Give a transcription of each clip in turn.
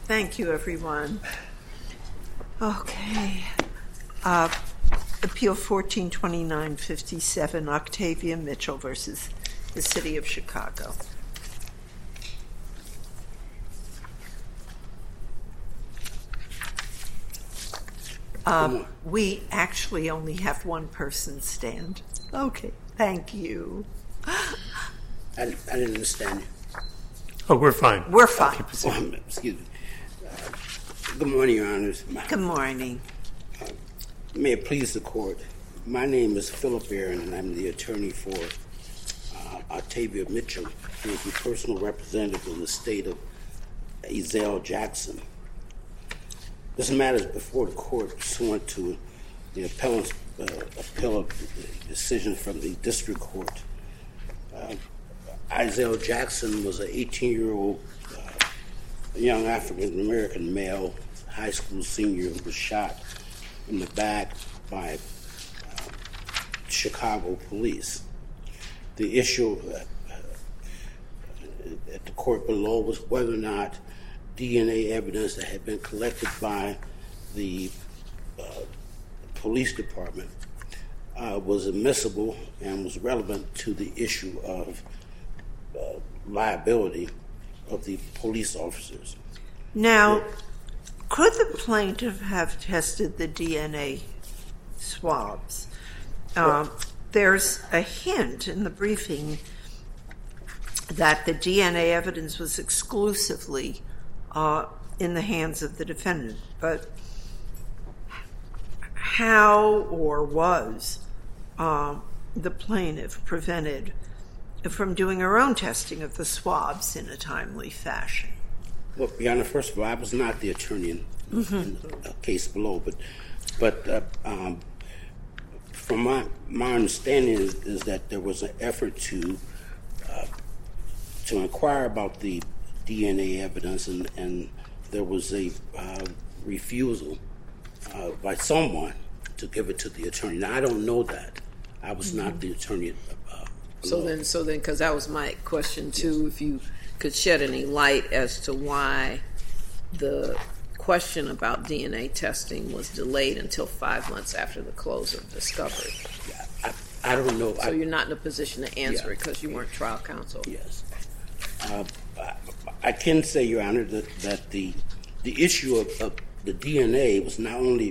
Thank you, everyone. Okay. Appeal 142957, Octavia Mitchell versus the City of Chicago. We actually only have one person stand. Okay, thank you. I didn't understand you. Oh, we're fine. We're fine. Excuse me. Good morning, Your Honors. Good morning. May it please the court. My name is Philip Aaron, and I'm the attorney for Octavia Mitchell, who is the personal representative of the state of Ezell Jackson. This matter is before the court pursuant to the appellate decision from the district court. Ezell Jackson was an 18-year-old young African-American male, high school senior, who was shot in the back by Chicago police. The issue at the court below was whether or not DNA evidence that had been collected by the police department was admissible and was relevant to the issue of liability of the police officers. Now, could the plaintiff have tested the DNA swabs? There's a hint in the briefing that the DNA evidence was exclusively in the hands of the defendant, but how or was the plaintiff prevented from doing her own testing of the swabs in a timely fashion? Well, Your Honor, first of all, I was not the attorney in the case below, but from my understanding is that there was an effort to inquire about the DNA evidence, and there was a refusal by someone to give it to the attorney. Now, I don't know that. I was not the attorney. So then, because that was my question too, if you could shed any light as to why the question about DNA testing was delayed until 5 months after the close of discovery. Yeah, I don't know. So you're not in a position to answer it because you weren't trial counsel. Yes. I can say, Your Honor, that the issue of the DNA was not only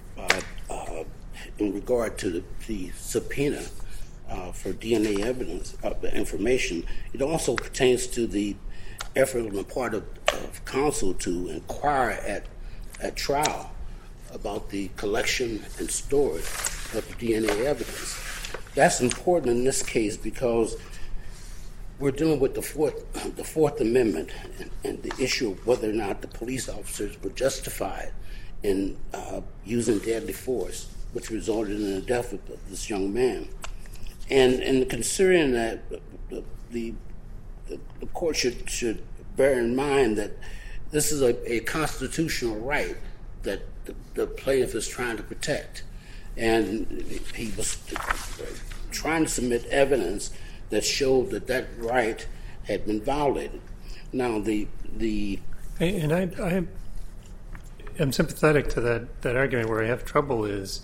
in regard to the subpoena for DNA evidence, information, it also pertains to the effort on the part of counsel to inquire at trial about the collection and storage of the DNA evidence. That's important in this case because we're dealing with the Fourth Amendment and the issue of whether or not the police officers were justified in using deadly force, which resulted in the death of this young man. And considering that, the court should bear in mind that this is a constitutional right that the plaintiff is trying to protect. And he was trying to submit evidence that showed that right had been violated. Now, And I am sympathetic to that argument. Where I have trouble is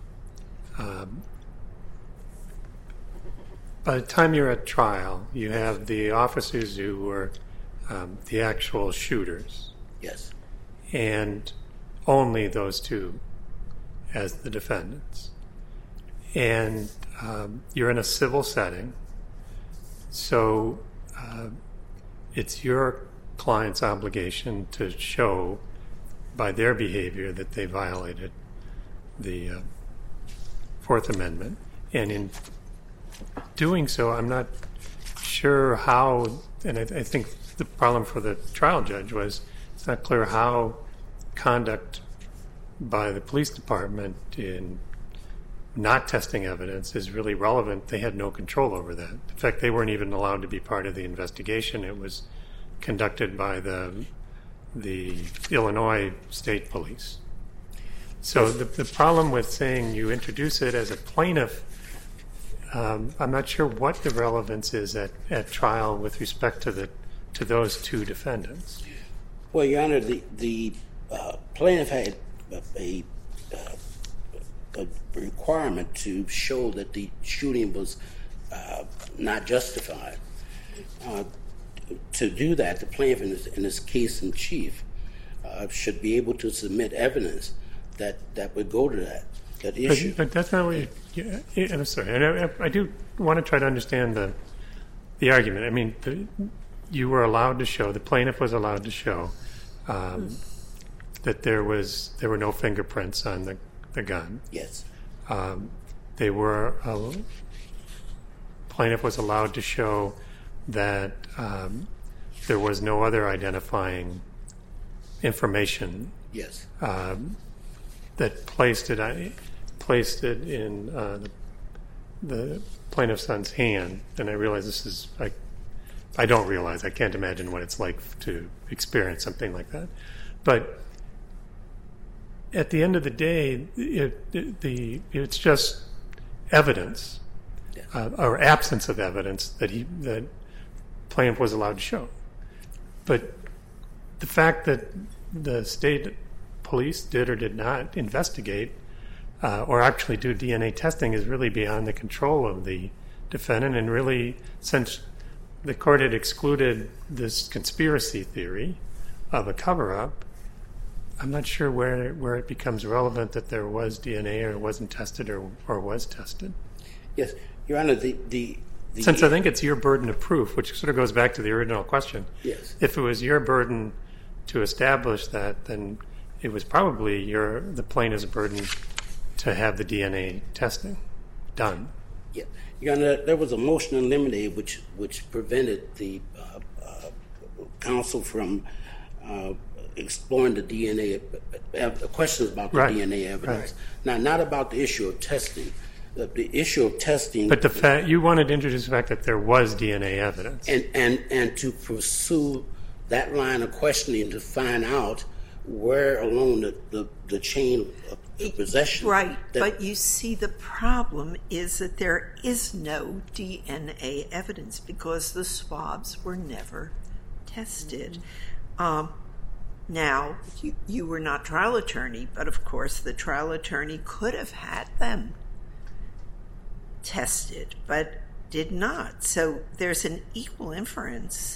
by the time you're at trial, you have the officers who were the actual shooters. Yes. And only those two as the defendants. And you're in a civil setting, so it's your client's obligation to show by their behavior that they violated the Fourth Amendment. And in doing so, I'm not sure how, and I think the problem for the trial judge was it's not clear how conduct by the police department in not testing evidence is really relevant. They had no control over that. In fact, they weren't even allowed to be part of the investigation. It was conducted by the Illinois State Police. So the problem with saying you introduce it as a plaintiff, I'm not sure what the relevance is at trial with respect to those two defendants. Well, Your Honor, the plaintiff had a requirement to show that the shooting was not justified. To do that, the plaintiff in this case in chief should be able to submit evidence that would go to that issue. But that's not what I'm sorry. And I do want to try to understand the argument. I mean, you were allowed to show, the plaintiff was allowed to show that there were no fingerprints on the gun. Yes. Plaintiff was allowed to show that there was no other identifying information. Yes. That placed it in the plaintiff's son's hand. And I realize this is I don't realize. I can't imagine what it's like to experience something like that. But at the end of the day, it's just evidence, or absence of evidence that plaintiff was allowed to show. But the fact that the state police did or did not investigate or actually do DNA testing is really beyond the control of the defendant. And really, since the court had excluded this conspiracy theory of a cover-up, I'm not sure where it becomes relevant that there was DNA or wasn't tested or was tested. Yes, Your Honor, since I think it's your burden of proof, which sort of goes back to the original question. Yes. If it was your burden to establish that, then it was probably the plaintiff's burden to have the DNA testing done. Yeah. Your Honor, there was a motion in limine which prevented the counsel from exploring the DNA questions about the DNA evidence. Right. Now, not about the issue of testing. The issue of testing. But you wanted to introduce the fact that there was DNA evidence, and to pursue that line of questioning to find out where along the chain of possession. Right, but you see, the problem is that there is no DNA evidence because the swabs were never tested. Now, you were not trial attorney, but of course the trial attorney could have had them tested, but did not. So there's an equal inference.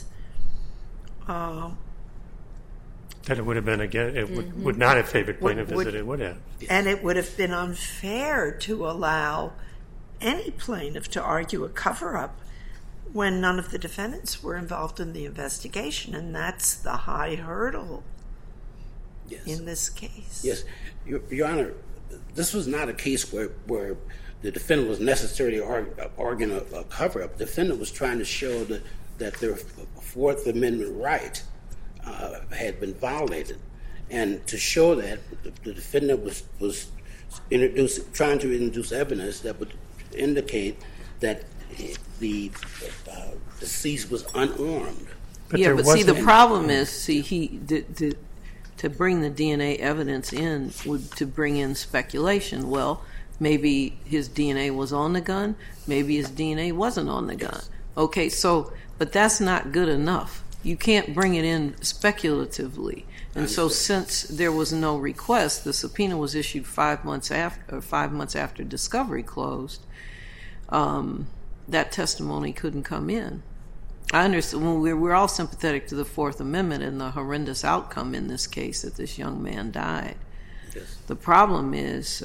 That it would have been, again, it would not have favored plaintiff as it would have. And it would have been unfair to allow any plaintiff to argue a cover-up when none of the defendants were involved in the investigation, and that's the high hurdle in this case. Yes. Your Honor, this was not a case where the defendant was necessarily arguing a cover-up. The defendant was trying to show that their Fourth Amendment right had been violated. And to show that, the defendant was trying to introduce evidence that would indicate that the deceased was unarmed. But see, the problem is, to bring the DNA evidence in would to bring in speculation. Well, maybe his DNA was on the gun. Maybe his DNA wasn't on the gun. Okay, but that's not good enough. You can't bring it in speculatively. And so since there was no request, the subpoena was issued 5 months after discovery closed, that testimony couldn't come in. I understand. We're all sympathetic to the Fourth Amendment and the horrendous outcome in this case that this young man died. Yes. The problem is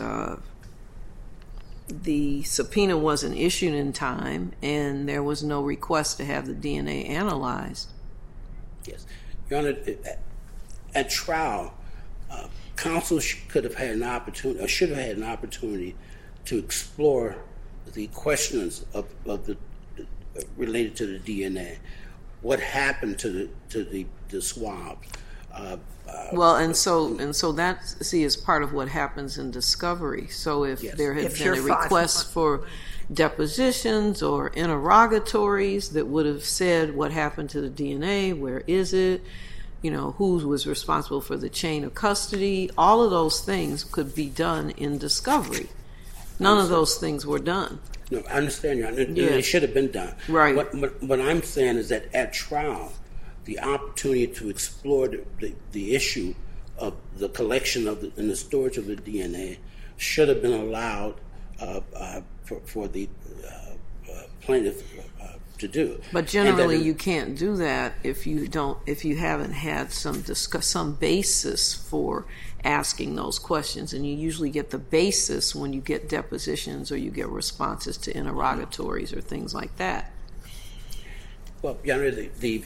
the subpoena wasn't issued in time, and there was no request to have the DNA analyzed. Yes. Your Honor, at trial, counsel could have had an opportunity, or should have had an opportunity, to explore the questions related to the DNA. What happened to the swabs? Well, and so that is part of what happens in discovery. So if there had been a request for depositions or interrogatories that would have said what happened to the DNA, where is it, who was responsible for the chain of custody, all of those things could be done in discovery. None of those things were done. No, I understand, Your Honor. It should have been done. Right. What I'm saying is that at trial, the opportunity to explore the issue of the collection and the storage of the DNA should have been allowed for the plaintiff to do. But generally, you can't do that if you haven't had some basis for asking those questions, and you usually get the basis when you get depositions or you get responses to interrogatories or things like that. Well, the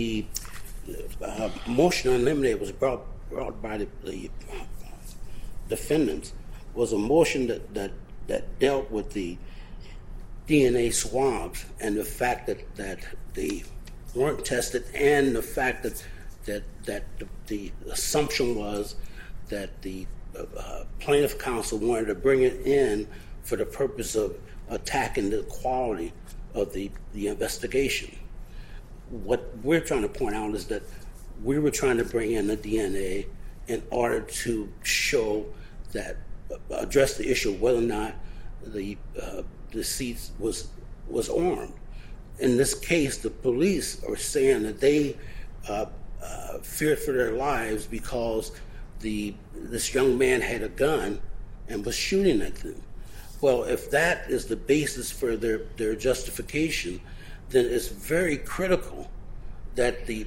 motion to eliminate was brought by the defendants was a motion that dealt with the DNA swabs and the fact that they weren't tested, and the fact that the assumption was that the plaintiff counsel wanted to bring it in for the purpose of attacking the quality of the investigation. What we're trying to point out is that we were trying to bring in the DNA in order to show that, address the issue of whether or not the deceased was armed. In this case, the police are saying that they feared for their lives because this young man had a gun and was shooting at them. Well, if that is the basis for their justification, then it's very critical that the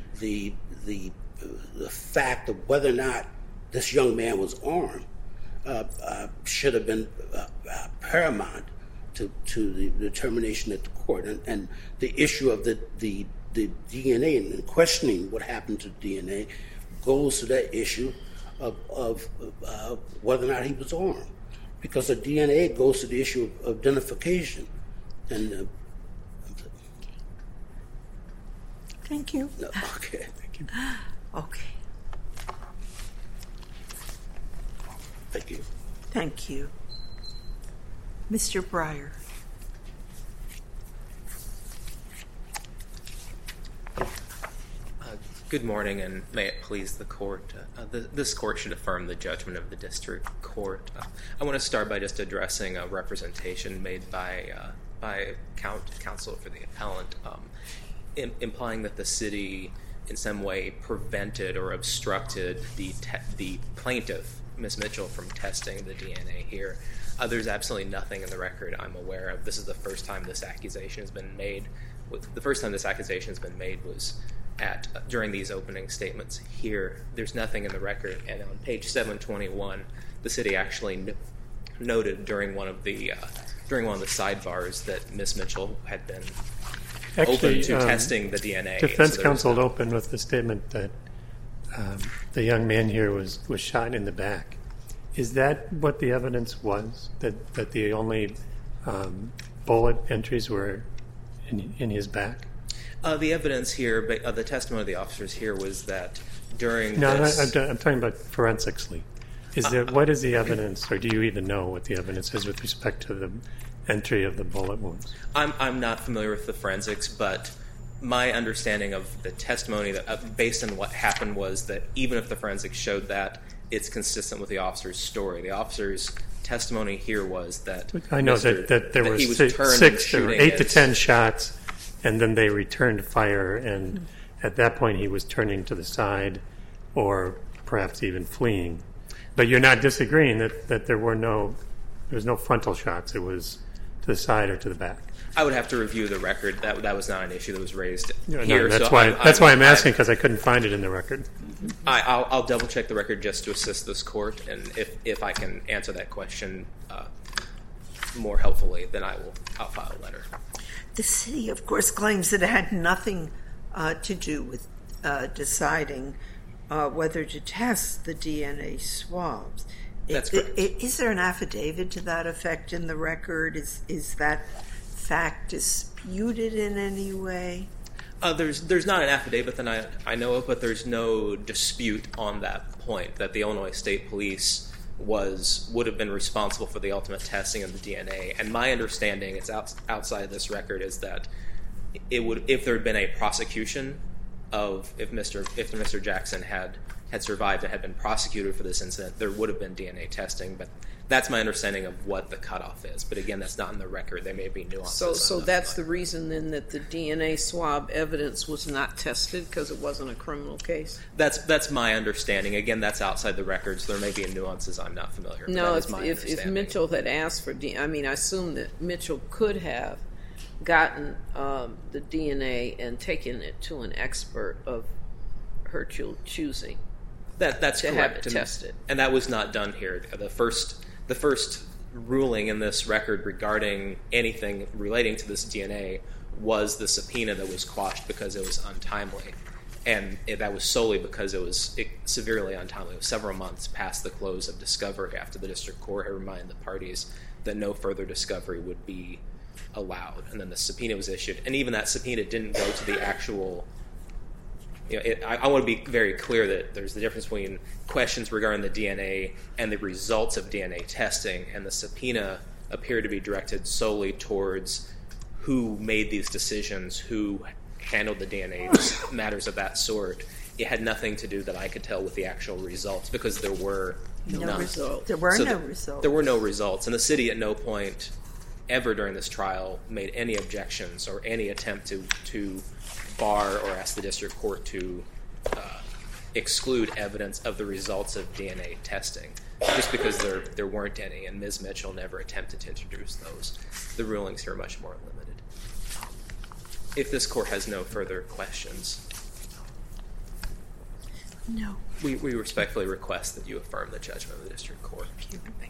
fact of whether or not this young man was armed should have been paramount to the determination at the court. And the issue of the DNA and questioning what happened to DNA goes to that issue of whether or not he was armed, because the DNA goes to the issue of identification. And Thank you. no, okay. Thank you. Okay. Thank you. Thank you. Mr. Breyer. Good morning, and may it please the court. This court should affirm the judgment of the district court. I want to start by just addressing a representation made by counsel for the appellant, implying that the city in some way prevented or obstructed the plaintiff, Ms. Mitchell, from testing the DNA here. There's absolutely nothing in the record I'm aware of. This is the first time this accusation has been made. The first time this accusation has been made was during these opening statements here. There's nothing in the record, and on page 721, the city actually noted during one of the sidebars that Ms. Mitchell had been open to testing the DNA. Defense counsel opened with the statement that the young man here was shot in the back. Is that what the evidence was? That the only bullet entries were in his back? The evidence here, the testimony of the officers here, was that during No, this... I'm talking about forensically. What is the evidence, or do you even know what the evidence is with respect to the entry of the bullet wounds? I'm not familiar with the forensics, but my understanding of the testimony based on what happened was that even if the forensics showed that, it's consistent with the officer's story. The officer's testimony here was that I know that there were 8 to 10 shots, and then they returned fire, and at that point he was turning to the side or perhaps even fleeing. But you're not disagreeing that there was no frontal shots. It was to the side or to the back. I would have to review the record. That was not an issue that was raised here. No, that's why I'm asking, because I couldn't find it in the record. I'll double check the record just to assist this court, and if I can answer that question more helpfully, then I'll file a letter. The city, of course, claims that it had nothing to do with deciding whether to test the DNA swabs. That's correct. Is there an affidavit to that effect in the record? Is that fact disputed in any way? There's not an affidavit that I know of, but there's no dispute on that point that the Illinois State Police would have been responsible for the ultimate testing of the DNA. And my understanding, it's outside this record, is that if there had been a prosecution of if Mr. Jackson had had survived and had been prosecuted for this incident, there would have been DNA testing. But that's my understanding of what the cutoff is. But again, that's not in the record. There may be nuances. So that's the reason then that the DNA swab evidence was not tested, because it wasn't a criminal case? That's my understanding. Again, that's outside the record, so there may be nuances I'm not familiar with. No, if Mitchell had asked for DNA, I assume that Mitchell could have gotten the DNA and taken it to an expert of her choosing. That's to correct. Have it tested. And that was not done here. The first ruling in this record regarding anything relating to this DNA was the subpoena that was quashed because it was untimely. And that was solely because it was severely untimely. It was several months past the close of discovery after the district court had reminded the parties that no further discovery would be allowed. And then the subpoena was issued. And even that subpoena didn't go to the actual... I want to be very clear that there's the difference between questions regarding the DNA and the results of DNA testing, and the subpoena appeared to be directed solely towards who made these decisions, who handled the DNA, matters of that sort. It had nothing to do, that I could tell, with the actual results, because there were none. Results. There were no results. There were no results, and the city at no point ever during this trial made any objections or any attempt to bar or ask the district court to exclude evidence of the results of DNA testing, just because there weren't any, and Ms. Mitchell never attempted to introduce those. The rulings here are much more limited. If this court has no further questions, no, we respectfully request that you affirm the judgment of the district court. Thank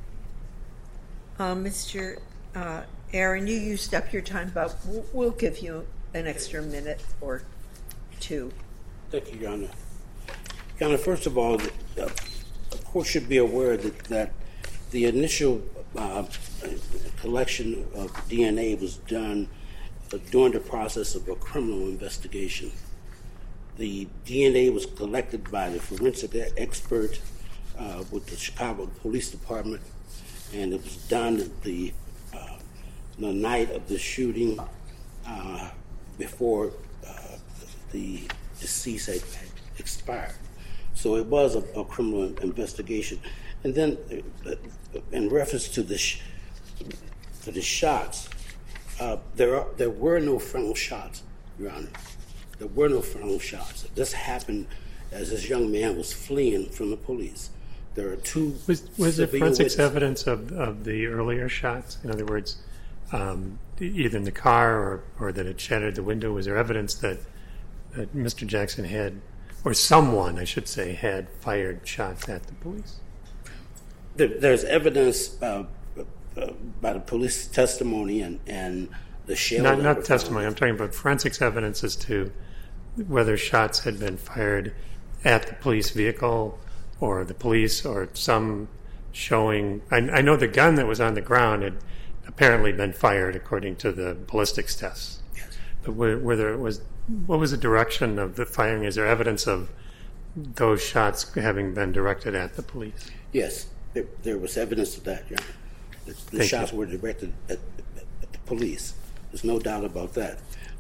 you. Mr. Aaron, you used up your time, but we'll give you an extra minute or two. Thank you, Your Honor. Your Honor, first of all, the court should be aware that the initial collection of DNA was done during the process of a criminal investigation. The DNA was collected by the forensic expert with the Chicago Police Department, and it was done the night of the shooting before the deceased had expired. So it was a criminal investigation. And then in reference to the shots, there were no frontal shots, Your Honor. There were no frontal shots. This happened as this young man was fleeing from the police. There are two... Was there forensics evidence of the earlier shots? In other words, either in the car or that it shattered the window? Was there evidence that Mr. Jackson had, or someone, I should say, had fired shots at the police? There's evidence by the police testimony and the shell. Not testimony. I'm talking about forensics evidence as to whether shots had been fired at the police vehicle or the police, or some showing. I know the gun that was on the ground had apparently been fired according to the ballistics tests. Yes. But what was the direction of the firing? Is there evidence of those shots having been directed at the police? Yes, there was evidence of that, Your Honor. The shots were directed at the police. There's no doubt about that.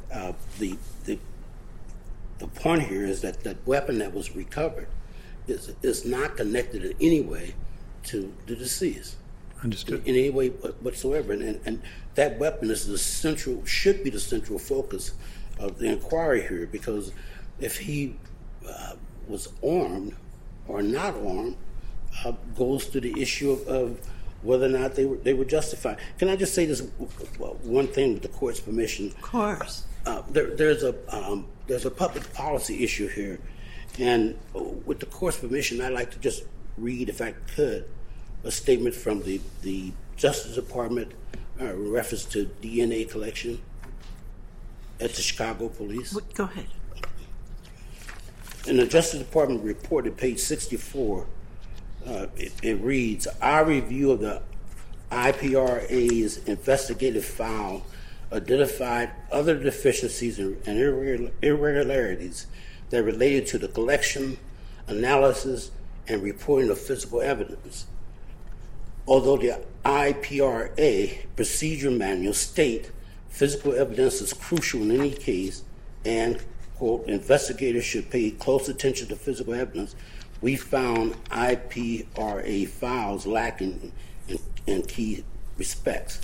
The point here is that that weapon that was recovered is not connected in any way to the deceased. Understood. In any way whatsoever. And that weapon is should be the central focus of the inquiry here, because if he was armed or not armed, goes to the issue of whether or not they were justified. Can I just say this one thing with the court's permission? Of course. There's a public policy issue here, and with the court's permission, I'd like to just read, if I could, a statement from the Justice Department in reference to DNA collection at the Chicago Police. Go ahead. In the Justice Department report at page 64, it reads, "Our review of the IPRA's investigative file identified other deficiencies and irregularities that related to the collection, analysis, and reporting of physical evidence. Although the IPRA procedure manual state physical evidence is crucial in any case and quote, investigators should pay close attention to physical evidence. We found IPRA files lacking in key respects.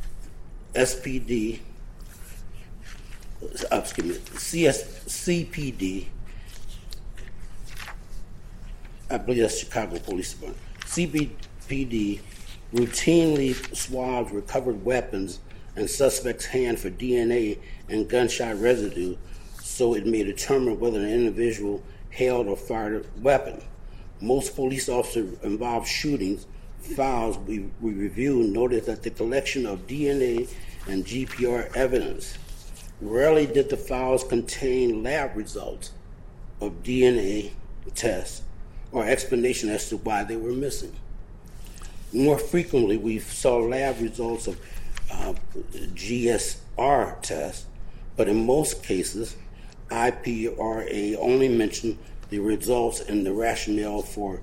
CPD, I believe that's Chicago Police Department. CPD routinely swabs recovered weapons and suspects' hand for DNA and gunshot residue so it may determine whether an individual held or fired a weapon. Most police officer-involved shootings files we reviewed noted that the collection of DNA and GPR evidence rarely did the files contain lab results of DNA tests or explanation as to why they were missing. More frequently, we saw lab results of GSR tests, but in most cases, IPRA only mentioned the results and the rationale for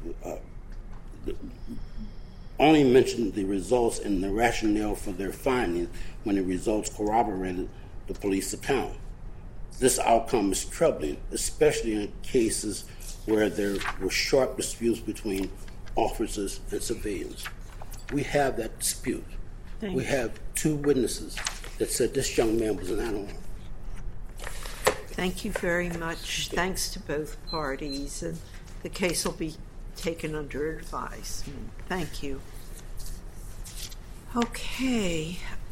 their findings when the results corroborated the police account. This outcome is troubling, especially in cases where there were sharp disputes between officers and civilians. We have that dispute. We have 2 witnesses that said this young man was unarmed. Thank you very much. Thanks to both parties. And the case will be taken under advisement. Thank you. Okay.